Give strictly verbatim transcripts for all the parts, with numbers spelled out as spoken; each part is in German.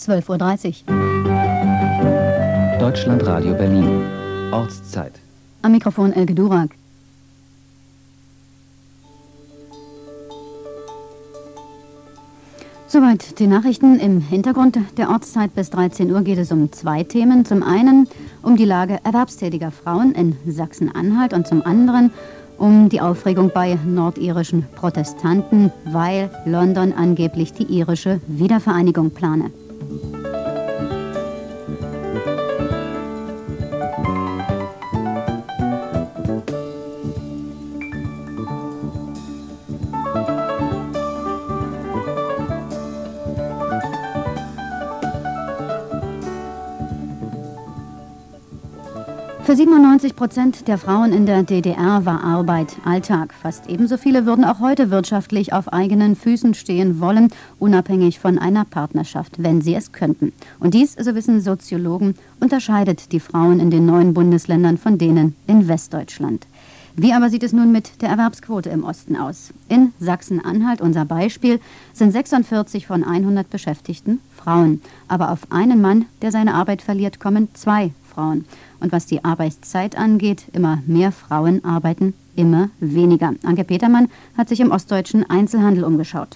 zwölf Uhr dreißig. Deutschlandradio Berlin. Ortszeit. Am Mikrofon Elke Durak. Soweit die Nachrichten. Im Hintergrund der Ortszeit bis dreizehn Uhr geht es um zwei Themen. Zum einen um die Lage erwerbstätiger Frauen in Sachsen-Anhalt und zum anderen um die Aufregung bei nordirischen Protestanten, weil London angeblich die irische Wiedervereinigung plane. Für siebenundneunzig Prozent der Frauen in der D D R war Arbeit Alltag. Fast ebenso viele würden auch heute wirtschaftlich auf eigenen Füßen stehen wollen, unabhängig von einer Partnerschaft, wenn sie es könnten. Und dies, so wissen Soziologen, unterscheidet die Frauen in den neuen Bundesländern von denen in Westdeutschland. Wie aber sieht es nun mit der Erwerbsquote im Osten aus? In Sachsen-Anhalt, unser Beispiel, sind sechsundvierzig von hundert Beschäftigten Frauen. Aber auf einen Mann, der seine Arbeit verliert, kommen zwei Frauen. Und was die Arbeitszeit angeht, immer mehr Frauen arbeiten immer weniger. Anke Petermann hat sich im ostdeutschen Einzelhandel umgeschaut.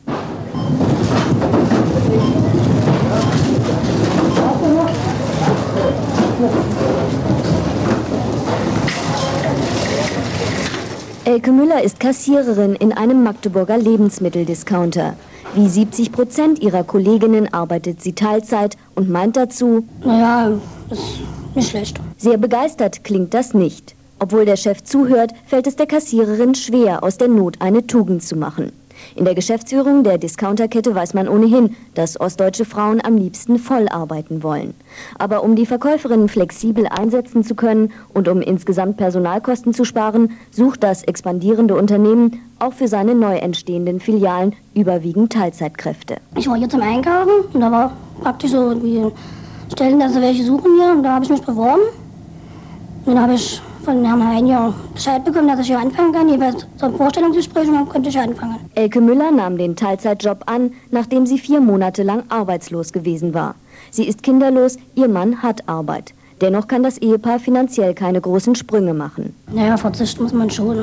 Elke Müller ist Kassiererin in einem Magdeburger Lebensmitteldiscounter. Wie siebzig Prozent ihrer Kolleginnen arbeitet sie Teilzeit und meint dazu, naja, das ist nicht schlecht. Sehr begeistert klingt das nicht. Obwohl der Chef zuhört, fällt es der Kassiererin schwer, aus der Not eine Tugend zu machen. In der Geschäftsführung der Discounterkette weiß man ohnehin, dass ostdeutsche Frauen am liebsten voll arbeiten wollen. Aber um die Verkäuferinnen flexibel einsetzen zu können und um insgesamt Personalkosten zu sparen, sucht das expandierende Unternehmen auch für seine neu entstehenden Filialen überwiegend Teilzeitkräfte. Ich war hier zum Einkaufen und da war praktisch so, wie Stellen, dass sie welche suchen hier, und da habe ich mich beworben. Und dann habe ich von Herrn Hein ja Bescheid bekommen, dass ich hier anfangen kann. Jeweils so ein Vorstellungsgespräch und dann konnte ich anfangen. Elke Müller nahm den Teilzeitjob an, nachdem sie vier Monate lang arbeitslos gewesen war. Sie ist kinderlos, ihr Mann hat Arbeit. Dennoch kann das Ehepaar finanziell keine großen Sprünge machen. Naja, verzichten muss man schon.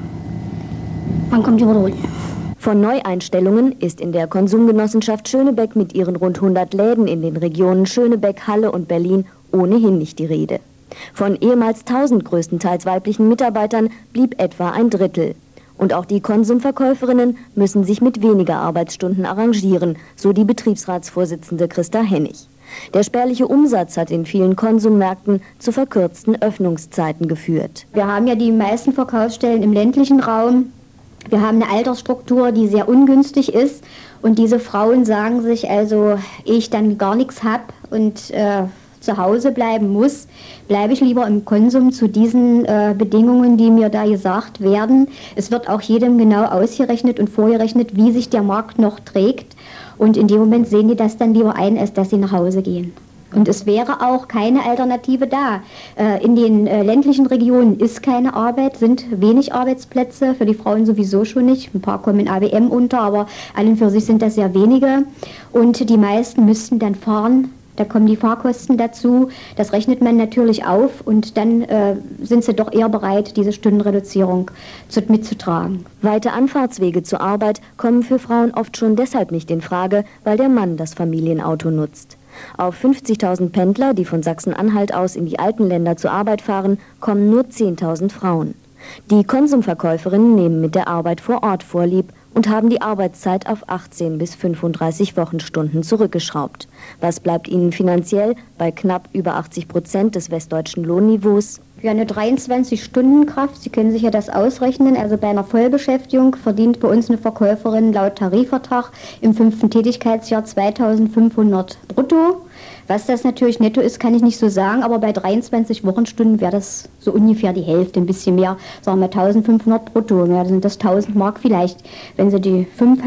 Man kommt über die Runden. Von Neueinstellungen ist in der Konsumgenossenschaft Schönebeck mit ihren rund hundert Läden in den Regionen Schönebeck, Halle und Berlin ohnehin nicht die Rede. Von ehemals tausend größtenteils weiblichen Mitarbeitern blieb etwa ein Drittel. Und auch die Konsumverkäuferinnen müssen sich mit weniger Arbeitsstunden arrangieren, so die Betriebsratsvorsitzende Christa Hennig. Der spärliche Umsatz hat in vielen Konsummärkten zu verkürzten Öffnungszeiten geführt. Wir haben ja die meisten Verkaufsstellen im ländlichen Raum. Wir haben eine Altersstruktur, die sehr ungünstig ist. Und diese Frauen sagen sich also, ehe ich dann gar nichts habe und äh, zu Hause bleiben muss, bleibe ich lieber im Konsum zu diesen äh, Bedingungen, die mir da gesagt werden. Es wird auch jedem genau ausgerechnet und vorgerechnet, wie sich der Markt noch trägt. Und in dem Moment sehen die das dann lieber ein, als dass sie nach Hause gehen. Und es wäre auch keine Alternative da. Äh, in den äh, ländlichen Regionen ist keine Arbeit, sind wenig Arbeitsplätze, für die Frauen sowieso schon nicht. Ein paar kommen in A W M unter, aber an und für sich sind das sehr wenige. Und die meisten müssten dann fahren. Da kommen die Fahrkosten dazu, das rechnet man natürlich auf und dann äh, sind sie doch eher bereit, diese Stundenreduzierung zu, mitzutragen. Weite Anfahrtswege zur Arbeit kommen für Frauen oft schon deshalb nicht in Frage, weil der Mann das Familienauto nutzt. Auf fünfzigtausend Pendler, die von Sachsen-Anhalt aus in die Alpenländer zur Arbeit fahren, kommen nur zehntausend Frauen. Die Konsumverkäuferinnen nehmen mit der Arbeit vor Ort Vorlieb und haben die Arbeitszeit auf achtzehn bis fünfunddreißig Wochenstunden zurückgeschraubt. Was bleibt ihnen finanziell bei knapp über achtzig Prozent des westdeutschen Lohnniveaus? Für eine dreiundzwanzig-Stunden-Kraft, Sie können sich ja das ausrechnen, also bei einer Vollbeschäftigung verdient bei uns eine Verkäuferin laut Tarifvertrag im fünften Tätigkeitsjahr zweitausendfünfhundert brutto. Was das natürlich netto ist, kann ich nicht so sagen, aber bei dreiundzwanzig Wochenstunden wäre das so ungefähr die Hälfte, ein bisschen mehr, sagen wir eintausendfünfhundert brutto. Ja, dann sind das tausend Mark vielleicht. Wenn sie die fünf hat,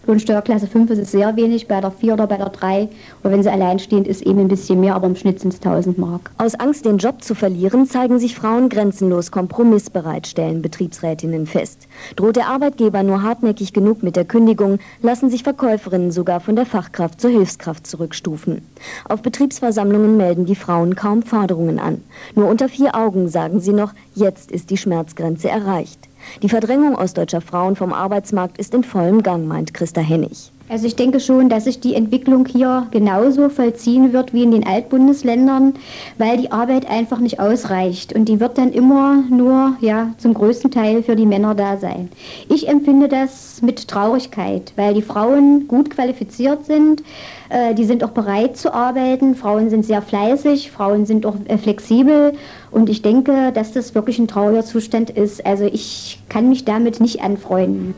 Lohnsteuerklasse fünf ist es sehr wenig, bei der vier oder bei der drei. Und wenn sie alleinstehend ist, eben ein bisschen mehr, aber im Schnitt sind es tausend Mark. Aus Angst, den Job zu verlieren, zeigen sich Frauen grenzenlos kompromissbereit, stellen Betriebsrätinnen fest. Droht der Arbeitgeber nur hartnäckig genug mit der Kündigung, lassen sich Verkäuferinnen sogar von der Fachkraft zur Hilfskraft zurückstufen. Auf Betriebsversammlungen melden die Frauen kaum Forderungen an. Nur unter vier Augen sagen sie noch, jetzt ist die Schmerzgrenze erreicht. Die Verdrängung ostdeutscher Frauen vom Arbeitsmarkt ist in vollem Gang, meint Christa Hennig. Also ich denke schon, dass sich die Entwicklung hier genauso vollziehen wird wie in den Altbundesländern, weil die Arbeit einfach nicht ausreicht und die wird dann immer nur ja, zum größten Teil für die Männer da sein. Ich empfinde das mit Traurigkeit, weil die Frauen gut qualifiziert sind, äh, die sind auch bereit zu arbeiten, Frauen sind sehr fleißig, Frauen sind auch äh, flexibel und ich denke, dass das wirklich ein trauriger Zustand ist. Also ich kann mich damit nicht anfreunden.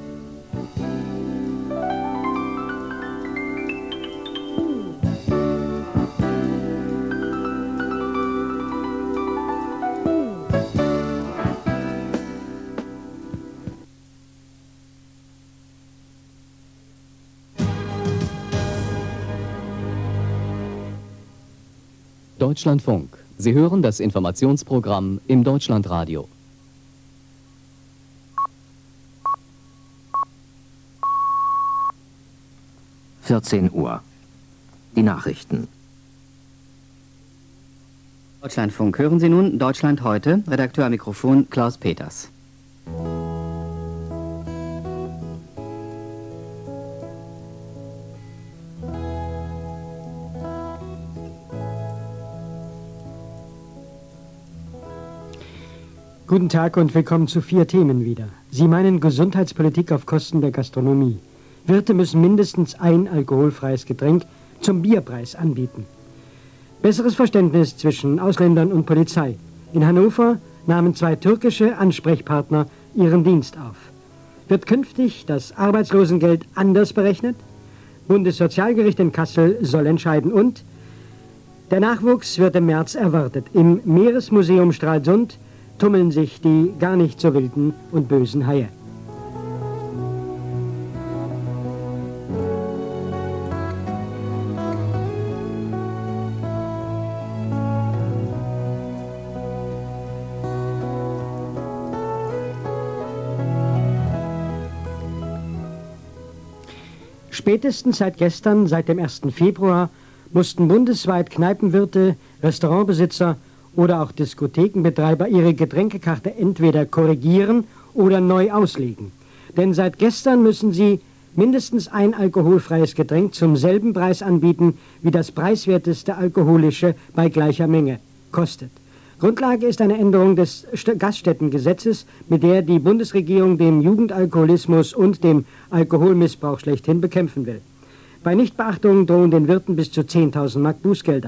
Deutschlandfunk. Sie hören das Informationsprogramm im Deutschlandradio. vierzehn Uhr. Die Nachrichten. Deutschlandfunk. Hören Sie nun Deutschland heute. Redakteur am Mikrofon Klaus Peters. Guten Tag und willkommen zu vier Themen wieder. Sie meinen Gesundheitspolitik auf Kosten der Gastronomie. Wirte müssen mindestens ein alkoholfreies Getränk zum Bierpreis anbieten. Besseres Verständnis zwischen Ausländern und Polizei. In Hannover nahmen zwei türkische Ansprechpartner ihren Dienst auf. Wird künftig das Arbeitslosengeld anders berechnet? Bundessozialgericht in Kassel soll entscheiden und der Nachwuchs wird im März erwartet. Im Meeresmuseum Stralsund tummeln sich die gar nicht so wilden und bösen Haie. Spätestens seit gestern, seit dem ersten Februar, mussten bundesweit Kneipenwirte, Restaurantbesitzer oder auch Diskothekenbetreiber ihre Getränkekarte entweder korrigieren oder neu auslegen. Denn seit gestern müssen sie mindestens ein alkoholfreies Getränk zum selben Preis anbieten, wie das preiswerteste alkoholische bei gleicher Menge kostet. Grundlage ist eine Änderung des Gaststättengesetzes, mit der die Bundesregierung den Jugendalkoholismus und den Alkoholmissbrauch schlechthin bekämpfen will. Bei Nichtbeachtung drohen den Wirten bis zu zehntausend Mark Bußgelder.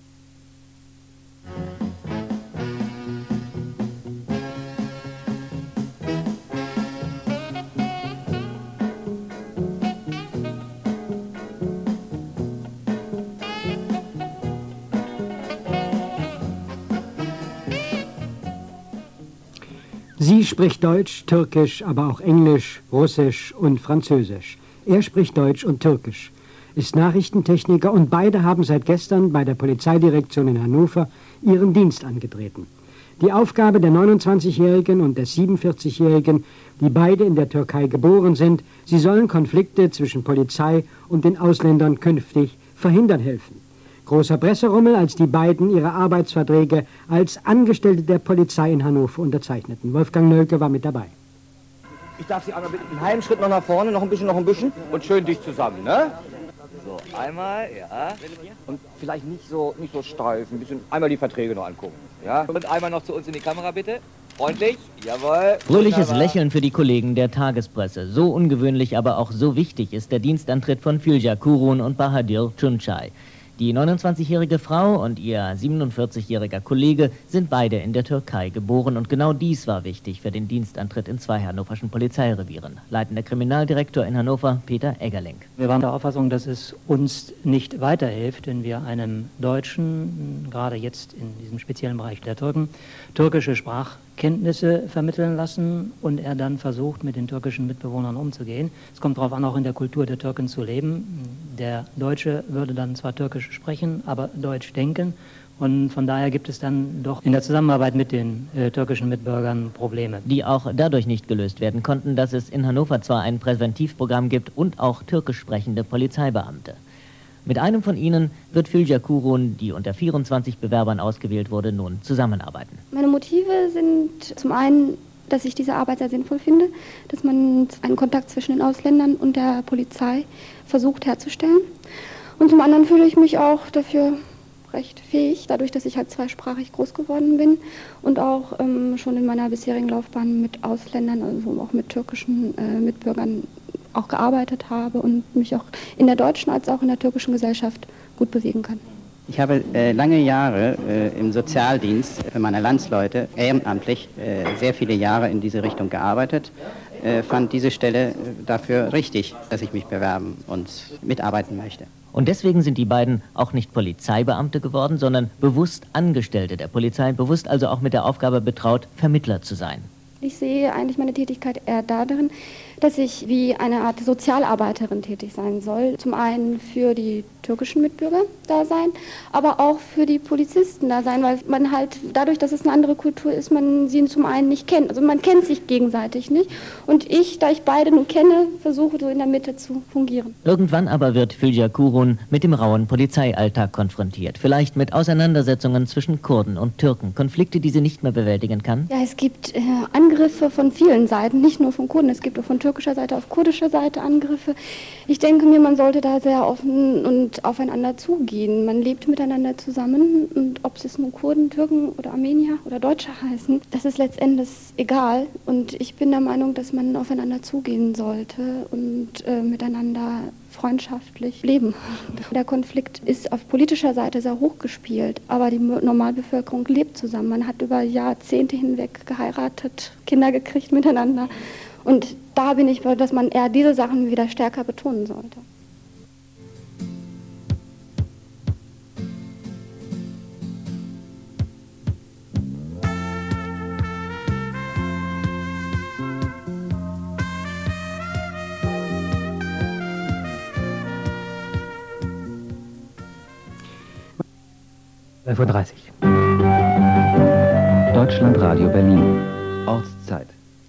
Sie spricht Deutsch, Türkisch, aber auch Englisch, Russisch und Französisch. Er spricht Deutsch und Türkisch, ist Nachrichtentechniker und beide haben seit gestern bei der Polizeidirektion in Hannover ihren Dienst angetreten. Die Aufgabe der neunundzwanzigjährigen und des siebenundvierzigjährigen, die beide in der Türkei geboren sind, sie sollen Konflikte zwischen Polizei und den Ausländern künftig verhindern helfen. Großer Presserummel, als die beiden ihre Arbeitsverträge als Angestellte der Polizei in Hannover unterzeichneten. Wolfgang Nölke war mit dabei. Ich darf Sie einmal bitten, einen halben Schritt noch nach vorne, noch ein bisschen, noch ein bisschen und schön dicht zusammen, ne? So, einmal, ja. Und vielleicht nicht so, nicht so steif, ein bisschen, einmal die Verträge noch angucken, ja? Und einmal noch zu uns in die Kamera, bitte. Freundlich, jawohl. Fröhliches Lächeln für die Kollegen der Tagespresse. So ungewöhnlich, aber auch so wichtig ist der Dienstantritt von Fülja Kurun und Bahadir Tunçay. Die neunundzwanzigjährige Frau und ihr siebenundvierzigjähriger Kollege sind beide in der Türkei geboren und genau dies war wichtig für den Dienstantritt in zwei hannoverschen Polizeirevieren. Leitender Kriminaldirektor in Hannover, Peter Eggerling. Wir waren der Auffassung, dass es uns nicht weiterhilft, wenn wir einem Deutschen, gerade jetzt in diesem speziellen Bereich der Türken, türkische Sprach Kenntnisse vermitteln lassen und er dann versucht, mit den türkischen Mitbewohnern umzugehen. Es kommt darauf an, auch in der Kultur der Türken zu leben. Der Deutsche würde dann zwar Türkisch sprechen, aber Deutsch denken. Und von daher gibt es dann doch in der Zusammenarbeit mit den äh, türkischen Mitbürgern Probleme. Die auch dadurch nicht gelöst werden konnten, dass es in Hannover zwar ein Präventivprogramm gibt und auch türkisch sprechende Polizeibeamte. Mit einem von ihnen wird Fülca Kurun, die unter vierundzwanzig Bewerbern ausgewählt wurde, nun zusammenarbeiten. Meine Motive sind zum einen, dass ich diese Arbeit sehr sinnvoll finde, dass man einen Kontakt zwischen den Ausländern und der Polizei versucht herzustellen. Und zum anderen fühle ich mich auch dafür recht fähig, dadurch, dass ich halt zweisprachig groß geworden bin und auch ähm, schon in meiner bisherigen Laufbahn mit Ausländern, also auch mit türkischen äh, Mitbürgern auch gearbeitet habe und mich auch in der deutschen als auch in der türkischen Gesellschaft gut bewegen kann. Ich habe äh, lange Jahre äh, im Sozialdienst für meine Landsleute ehrenamtlich äh, sehr viele Jahre in diese Richtung gearbeitet, äh, fand diese Stelle dafür richtig, dass ich mich bewerben und mitarbeiten möchte. Und deswegen sind die beiden auch nicht Polizeibeamte geworden, sondern bewusst Angestellte der Polizei, bewusst also auch mit der Aufgabe betraut, Vermittler zu sein. Ich sehe eigentlich meine Tätigkeit eher darin, dass ich wie eine Art Sozialarbeiterin tätig sein soll. Zum einen für die türkischen Mitbürger da sein, aber auch für die Polizisten da sein, weil man halt dadurch, dass es eine andere Kultur ist, man sie zum einen nicht kennt. Also man kennt sich gegenseitig nicht. Und ich, da ich beide nun kenne, versuche so in der Mitte zu fungieren. Irgendwann aber wird Fülca Kurun mit dem rauen Polizeialltag konfrontiert. Vielleicht mit Auseinandersetzungen zwischen Kurden und Türken. Konflikte, die sie nicht mehr bewältigen kann. Ja, es gibt äh, Angriffe von vielen Seiten, nicht nur von Kurden. Es gibt auch von türkischer Seite auf kurdischer Seite Angriffe. Ich denke mir, man sollte da sehr offen und aufeinander zugehen. Man lebt miteinander zusammen und ob es nun Kurden, Türken oder Armenier oder Deutsche heißen, das ist letztendlich egal. Und ich bin der Meinung, dass man aufeinander zugehen sollte und äh, miteinander freundschaftlich leben. Der Konflikt ist auf politischer Seite sehr hoch gespielt, aber die Normalbevölkerung lebt zusammen. Man hat über Jahrzehnte hinweg geheiratet, Kinder gekriegt miteinander. Und da bin ich, dass man eher diese Sachen wieder stärker betonen sollte. elf Uhr dreißig. Deutschlandradio Berlin. Ortszeit.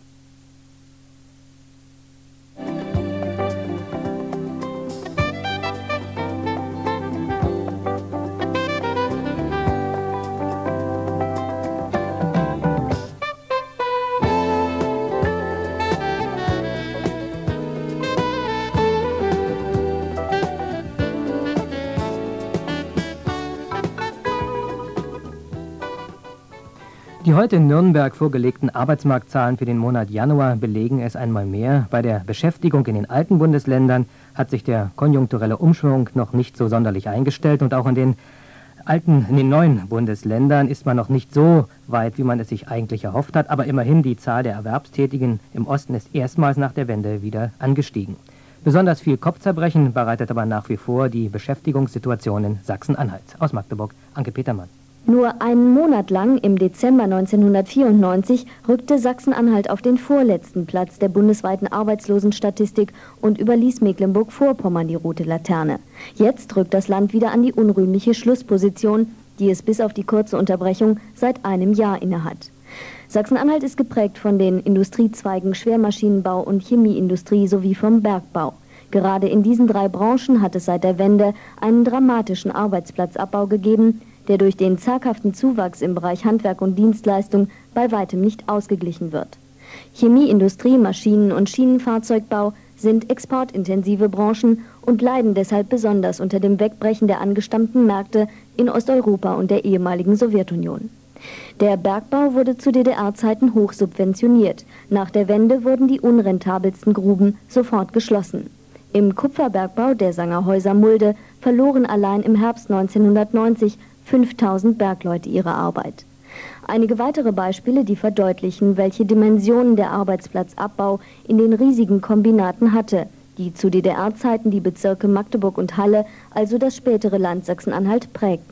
Die heute in Nürnberg vorgelegten Arbeitsmarktzahlen für den Monat Januar belegen es einmal mehr. Bei der Beschäftigung in den alten Bundesländern hat sich der konjunkturelle Umschwung noch nicht so sonderlich eingestellt und auch in den alten, in den neuen Bundesländern ist man noch nicht so weit, wie man es sich eigentlich erhofft hat, aber immerhin die Zahl der Erwerbstätigen im Osten ist erstmals nach der Wende wieder angestiegen. Besonders viel Kopfzerbrechen bereitet aber nach wie vor die Beschäftigungssituation in Sachsen-Anhalt. Aus Magdeburg, Anke Petermann. Nur einen Monat lang, im Dezember neunzehnhundertvierundneunzig, rückte Sachsen-Anhalt auf den vorletzten Platz der bundesweiten Arbeitslosenstatistik und überließ Mecklenburg-Vorpommern die rote Laterne. Jetzt rückt das Land wieder an die unrühmliche Schlussposition, die es bis auf die kurze Unterbrechung seit einem Jahr innehat. Sachsen-Anhalt ist geprägt von den Industriezweigen Schwermaschinenbau und Chemieindustrie sowie vom Bergbau. Gerade in diesen drei Branchen hat es seit der Wende einen dramatischen Arbeitsplatzabbau gegeben, der durch den zaghaften Zuwachs im Bereich Handwerk und Dienstleistung bei weitem nicht ausgeglichen wird. Chemieindustrie, Maschinen- und Schienenfahrzeugbau sind exportintensive Branchen und leiden deshalb besonders unter dem Wegbrechen der angestammten Märkte in Osteuropa und der ehemaligen Sowjetunion. Der Bergbau wurde zu D D R-Zeiten hoch subventioniert. Nach der Wende wurden die unrentabelsten Gruben sofort geschlossen. Im Kupferbergbau der Sangerhäuser Mulde verloren allein im Herbst neunzehnhundertneunzig fünftausend Bergleute ihre Arbeit. Einige weitere Beispiele, die verdeutlichen, welche Dimensionen der Arbeitsplatzabbau in den riesigen Kombinaten hatte, die zu D D R-Zeiten die Bezirke Magdeburg und Halle, also das spätere Land Sachsen-Anhalt, prägten.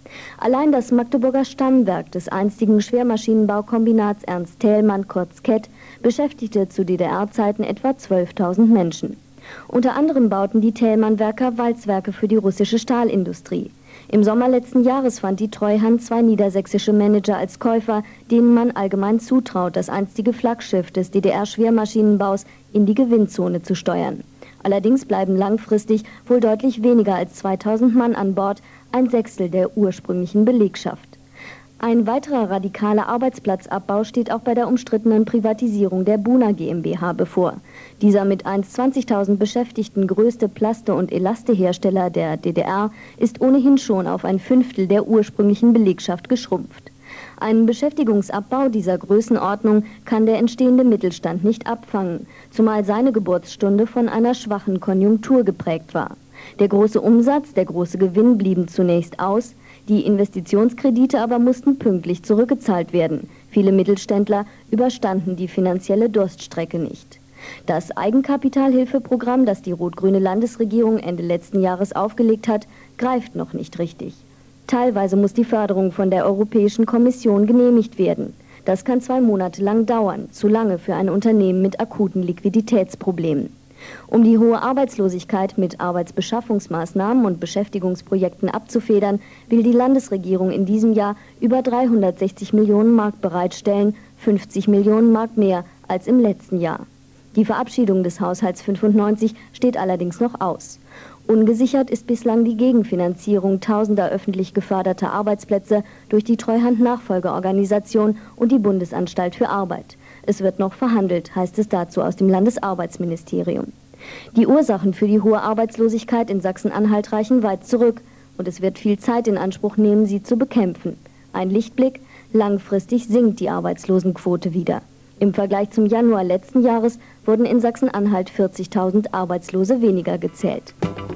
Allein das Magdeburger Stammwerk des einstigen Schwermaschinenbaukombinats Ernst Thälmann kurz K E T beschäftigte zu D D R-Zeiten etwa zwölftausend Menschen. Unter anderem bauten die Thälmann-Werker Walzwerke für die russische Stahlindustrie. Im Sommer letzten Jahres fand die Treuhand zwei niedersächsische Manager als Käufer, denen man allgemein zutraut, das einstige Flaggschiff des D D R-Schwermaschinenbaus in die Gewinnzone zu steuern. Allerdings bleiben langfristig wohl deutlich weniger als zweitausend Mann an Bord, ein Sechstel der ursprünglichen Belegschaft. Ein weiterer radikaler Arbeitsplatzabbau steht auch bei der umstrittenen Privatisierung der Buna GmbH bevor. Dieser mit einst zwanzigtausend Beschäftigten größte Plaste- und Elastehersteller der D D R ist ohnehin schon auf ein Fünftel der ursprünglichen Belegschaft geschrumpft. Einen Beschäftigungsabbau dieser Größenordnung kann der entstehende Mittelstand nicht abfangen, zumal seine Geburtsstunde von einer schwachen Konjunktur geprägt war. Der große Umsatz, der große Gewinn blieben zunächst aus, die Investitionskredite aber mussten pünktlich zurückgezahlt werden. Viele Mittelständler überstanden die finanzielle Durststrecke nicht. Das Eigenkapitalhilfeprogramm, das die rot-grüne Landesregierung Ende letzten Jahres aufgelegt hat, greift noch nicht richtig. Teilweise muss die Förderung von der Europäischen Kommission genehmigt werden. Das kann zwei Monate lang dauern, zu lange für ein Unternehmen mit akuten Liquiditätsproblemen. Um die hohe Arbeitslosigkeit mit Arbeitsbeschaffungsmaßnahmen und Beschäftigungsprojekten abzufedern, will die Landesregierung in diesem Jahr über dreihundertsechzig Millionen Mark bereitstellen, fünfzig Millionen Mark mehr als im letzten Jahr. Die Verabschiedung des Haushalts fünfundneunzig steht allerdings noch aus. Ungesichert ist bislang die Gegenfinanzierung tausender öffentlich geförderter Arbeitsplätze durch die Treuhand-Nachfolgeorganisation und die Bundesanstalt für Arbeit. Es wird noch verhandelt, heißt es dazu aus dem Landesarbeitsministerium. Die Ursachen für die hohe Arbeitslosigkeit in Sachsen-Anhalt reichen weit zurück und es wird viel Zeit in Anspruch nehmen, sie zu bekämpfen. Ein Lichtblick: langfristig sinkt die Arbeitslosenquote wieder. Im Vergleich zum Januar letzten Jahres wurden in Sachsen-Anhalt vierzigtausend Arbeitslose weniger gezählt.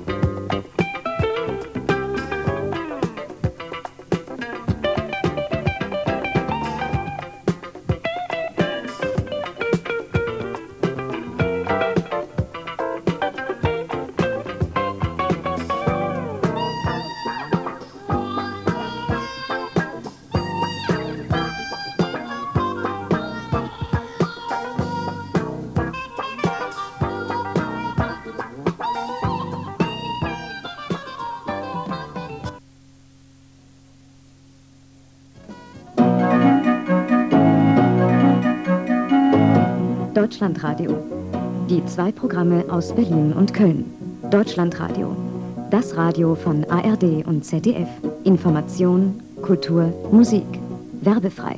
Deutschlandradio. Die zwei Programme aus Berlin und Köln. Deutschlandradio. Das Radio von A R D und Z D F. Information, Kultur, Musik. Werbefrei.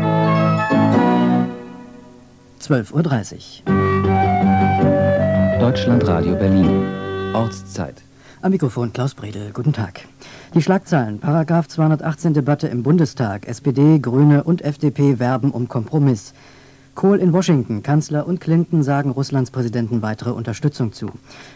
zwölf Uhr dreißig. Deutschlandradio Berlin. Ortszeit. Am Mikrofon Klaus Bredel. Guten Tag. Die Schlagzeilen. Paragraph zweihundertachtzehn Debatte im Bundestag. S P D, Grüne und F D P werben um Kompromiss. Kohl in Washington. Kanzler und Clinton sagen Russlands Präsidenten weitere Unterstützung zu.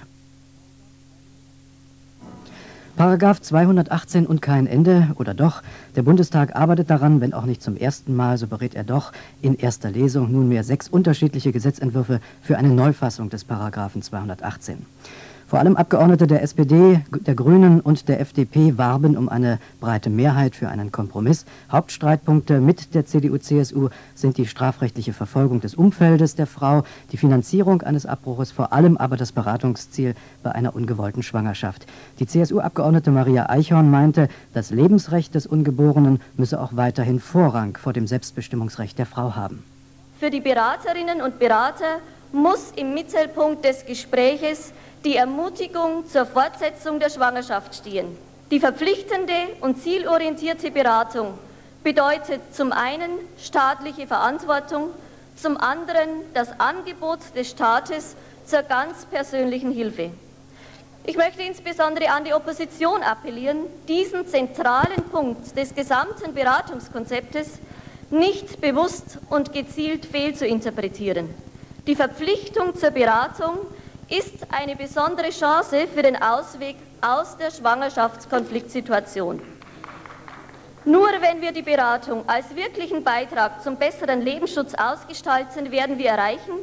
Paragraph zweihundertachtzehn und kein Ende, oder doch? Der Bundestag arbeitet daran, wenn auch nicht zum ersten Mal, so berät er doch in erster Lesung nunmehr sechs unterschiedliche Gesetzentwürfe für eine Neufassung des Paragraphen zweihundertachtzehn. Vor allem Abgeordnete der S P D, der Grünen und der F D P warben um eine breite Mehrheit für einen Kompromiss. Hauptstreitpunkte mit der C D U C S U sind die strafrechtliche Verfolgung des Umfeldes der Frau, die Finanzierung eines Abbruches, vor allem aber das Beratungsziel bei einer ungewollten Schwangerschaft. Die C S U-Abgeordnete Maria Eichhorn meinte, das Lebensrecht des Ungeborenen müsse auch weiterhin Vorrang vor dem Selbstbestimmungsrecht der Frau haben. Für die Beraterinnen und Berater muss im Mittelpunkt des Gespräches die Ermutigung zur Fortsetzung der Schwangerschaft stehen. Die verpflichtende und zielorientierte Beratung bedeutet zum einen staatliche Verantwortung, zum anderen das Angebot des Staates zur ganz persönlichen Hilfe. Ich möchte insbesondere an die Opposition appellieren, diesen zentralen Punkt des gesamten Beratungskonzeptes nicht bewusst und gezielt fehlzuinterpretieren. Die Verpflichtung zur Beratung ist eine besondere Chance für den Ausweg aus der Schwangerschaftskonfliktsituation. Nur wenn wir die Beratung als wirklichen Beitrag zum besseren Lebensschutz ausgestalten, werden wir erreichen,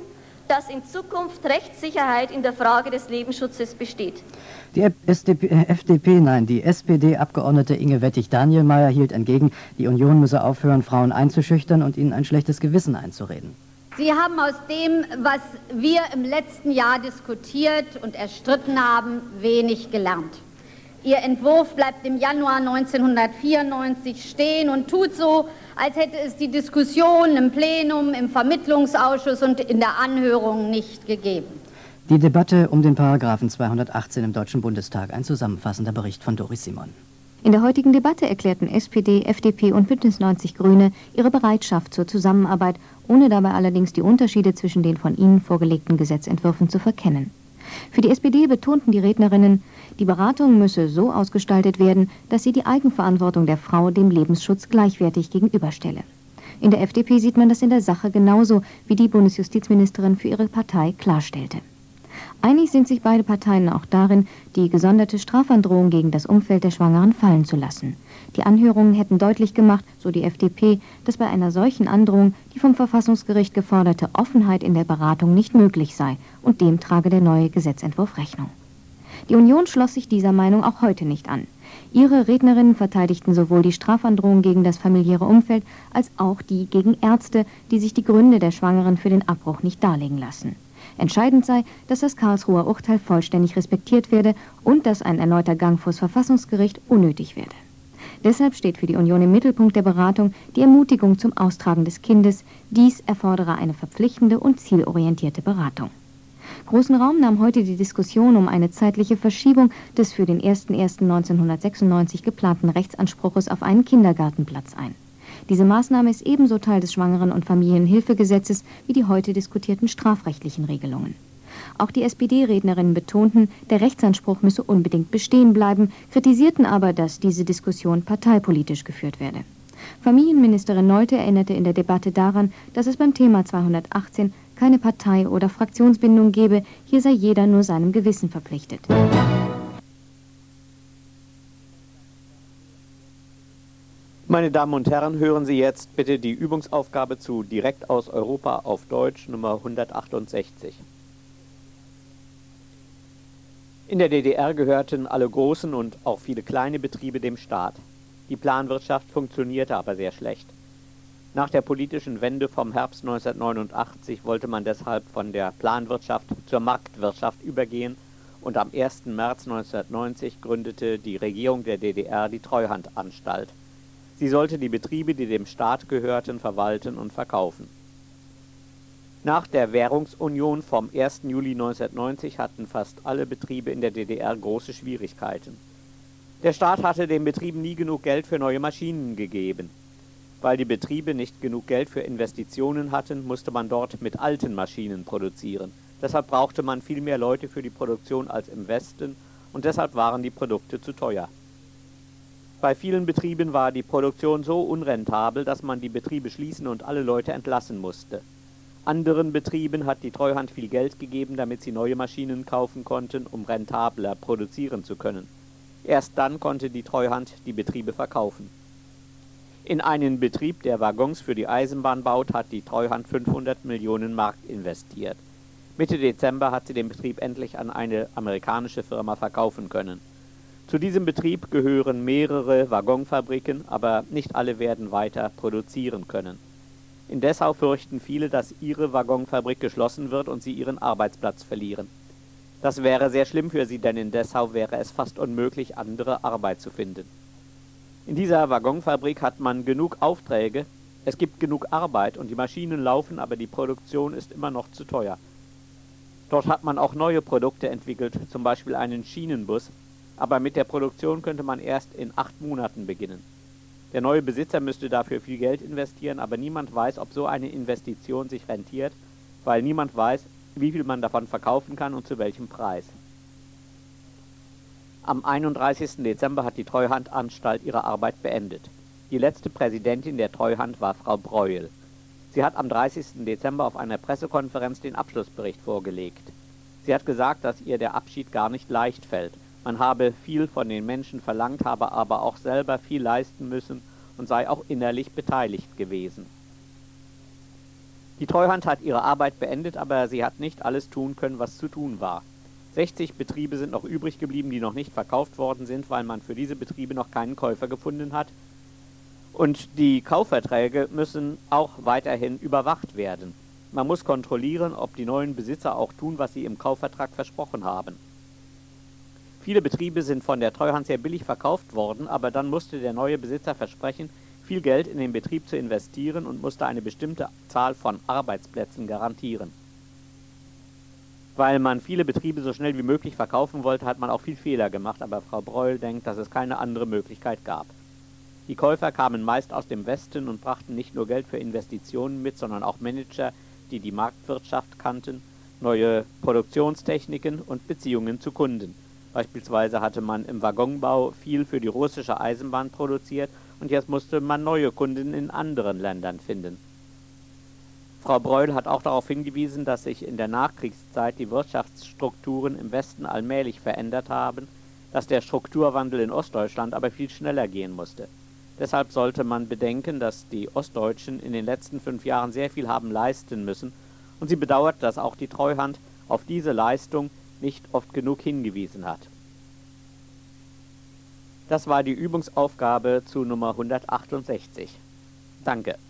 dass in Zukunft Rechtssicherheit in der Frage des Lebensschutzes besteht. Die S D P, F D P, nein, die S P D-Abgeordnete Inge Wettig-Danielmeier hielt entgegen, die Union müsse aufhören, Frauen einzuschüchtern und ihnen ein schlechtes Gewissen einzureden. Sie haben aus dem, was wir im letzten Jahr diskutiert und erstritten haben, wenig gelernt. Ihr Entwurf bleibt im Januar neunzehnhundertvierundneunzig stehen und tut so, als hätte es die Diskussion im Plenum, im Vermittlungsausschuss und in der Anhörung nicht gegeben. Die Debatte um den Paragraphen zweihundertachtzehn im Deutschen Bundestag. Ein zusammenfassender Bericht von Doris Simon. In der heutigen Debatte erklärten S P D, F D P und Bündnis neunzig Grüne ihre Bereitschaft zur Zusammenarbeit, ohne dabei allerdings die Unterschiede zwischen den von ihnen vorgelegten Gesetzentwürfen zu verkennen. Für die S P D betonten die Rednerinnen, die Beratung müsse so ausgestaltet werden, dass sie die Eigenverantwortung der Frau dem Lebensschutz gleichwertig gegenüberstelle. In der F D P sieht man das in der Sache genauso, wie die Bundesjustizministerin für ihre Partei klarstellte. Einig sind sich beide Parteien auch darin, die gesonderte Strafandrohung gegen das Umfeld der Schwangeren fallen zu lassen. Die Anhörungen hätten deutlich gemacht, so die F D P, dass bei einer solchen Androhung die vom Verfassungsgericht geforderte Offenheit in der Beratung nicht möglich sei, und dem trage der neue Gesetzentwurf Rechnung. Die Union schloss sich dieser Meinung auch heute nicht an. Ihre Rednerinnen verteidigten sowohl die Strafandrohung gegen das familiäre Umfeld als auch die gegen Ärzte, die sich die Gründe der Schwangeren für den Abbruch nicht darlegen lassen. Entscheidend sei, dass das Karlsruher Urteil vollständig respektiert werde und dass ein erneuter Gang vors Verfassungsgericht unnötig werde. Deshalb steht für die Union im Mittelpunkt der Beratung die Ermutigung zum Austragen des Kindes. Dies erfordere eine verpflichtende und zielorientierte Beratung. Großen Raum nahm heute die Diskussion um eine zeitliche Verschiebung des für den ersten ersten neunzehnhundertsechsundneunzig geplanten Rechtsanspruches auf einen Kindergartenplatz ein. Diese Maßnahme ist ebenso Teil des Schwangeren- und Familienhilfegesetzes wie die heute diskutierten strafrechtlichen Regelungen. Auch die S P D-Rednerinnen betonten, der Rechtsanspruch müsse unbedingt bestehen bleiben, kritisierten aber, dass diese Diskussion parteipolitisch geführt werde. Familienministerin Nolte erinnerte in der Debatte daran, dass es beim Thema zweihundertachtzehn keine Partei- oder Fraktionsbindung gebe, hier sei jeder nur seinem Gewissen verpflichtet. Meine Damen und Herren, hören Sie jetzt bitte die Übungsaufgabe zu Direkt aus Europa auf Deutsch Nummer hundertachtundsechzig. In der D D R gehörten alle großen und auch viele kleine Betriebe dem Staat. Die Planwirtschaft funktionierte aber sehr schlecht. Nach der politischen Wende vom Herbst neunzehnhundertneunundachtzig wollte man deshalb von der Planwirtschaft zur Marktwirtschaft übergehen und am ersten März neunzehnhundertneunzig gründete die Regierung der D D R die Treuhandanstalt. Sie sollte die Betriebe, die dem Staat gehörten, verwalten und verkaufen. Nach der Währungsunion vom ersten Juli neunzehnhundertneunzig hatten fast alle Betriebe in der D D R große Schwierigkeiten. Der Staat hatte den Betrieben nie genug Geld für neue Maschinen gegeben. Weil die Betriebe nicht genug Geld für Investitionen hatten, musste man dort mit alten Maschinen produzieren. Deshalb brauchte man viel mehr Leute für die Produktion als im Westen und deshalb waren die Produkte zu teuer. Bei vielen Betrieben war die Produktion so unrentabel, dass man die Betriebe schließen und alle Leute entlassen musste. Anderen Betrieben hat die Treuhand viel Geld gegeben, damit sie neue Maschinen kaufen konnten, um rentabler produzieren zu können. Erst dann konnte die Treuhand die Betriebe verkaufen. In einen Betrieb, der Waggons für die Eisenbahn baut, hat die Treuhand fünfhundert Millionen Mark investiert. Mitte Dezember hat sie den Betrieb endlich an eine amerikanische Firma verkaufen können. Zu diesem Betrieb gehören mehrere Waggonfabriken, aber nicht alle werden weiter produzieren können. In Dessau fürchten viele, dass ihre Waggonfabrik geschlossen wird und sie ihren Arbeitsplatz verlieren. Das wäre sehr schlimm für sie, denn in Dessau wäre es fast unmöglich, andere Arbeit zu finden. In dieser Waggonfabrik hat man genug Aufträge, es gibt genug Arbeit und die Maschinen laufen, aber die Produktion ist immer noch zu teuer. Dort hat man auch neue Produkte entwickelt, zum Beispiel einen Schienenbus, aber mit der Produktion könnte man erst in acht Monaten beginnen. Der neue Besitzer müsste dafür viel Geld investieren, aber niemand weiß, ob so eine Investition sich rentiert, weil niemand weiß, wie viel man davon verkaufen kann und zu welchem Preis. Am einunddreißigsten Dezember hat die Treuhandanstalt ihre Arbeit beendet. Die letzte Präsidentin der Treuhand war Frau Breuel. Sie hat am dreißigsten Dezember auf einer Pressekonferenz den Abschlussbericht vorgelegt. Sie hat gesagt, dass ihr der Abschied gar nicht leicht fällt. Man habe viel von den Menschen verlangt, habe aber auch selber viel leisten müssen und sei auch innerlich beteiligt gewesen. Die Treuhand hat ihre Arbeit beendet, aber sie hat nicht alles tun können, was zu tun war. sechzig Betriebe sind noch übrig geblieben, die noch nicht verkauft worden sind, weil man für diese Betriebe noch keinen Käufer gefunden hat. Und die Kaufverträge müssen auch weiterhin überwacht werden. Man muss kontrollieren, ob die neuen Besitzer auch tun, was sie im Kaufvertrag versprochen haben. Viele Betriebe sind von der Treuhand sehr billig verkauft worden, aber dann musste der neue Besitzer versprechen, viel Geld in den Betrieb zu investieren und musste eine bestimmte Zahl von Arbeitsplätzen garantieren. Weil man viele Betriebe so schnell wie möglich verkaufen wollte, hat man auch viel Fehler gemacht, aber Frau Breuel denkt, dass es keine andere Möglichkeit gab. Die Käufer kamen meist aus dem Westen und brachten nicht nur Geld für Investitionen mit, sondern auch Manager, die die Marktwirtschaft kannten, neue Produktionstechniken und Beziehungen zu Kunden. Beispielsweise hatte man im Waggonbau viel für die russische Eisenbahn produziert und jetzt musste man neue Kunden in anderen Ländern finden. Frau Breuel hat auch darauf hingewiesen, dass sich in der Nachkriegszeit die Wirtschaftsstrukturen im Westen allmählich verändert haben, dass der Strukturwandel in Ostdeutschland aber viel schneller gehen musste. Deshalb sollte man bedenken, dass die Ostdeutschen in den letzten fünf Jahren sehr viel haben leisten müssen und sie bedauert, dass auch die Treuhand auf diese Leistung nicht oft genug hingewiesen hat. Das war die Übungsaufgabe zu Nummer hundertachtundsechzig. Danke.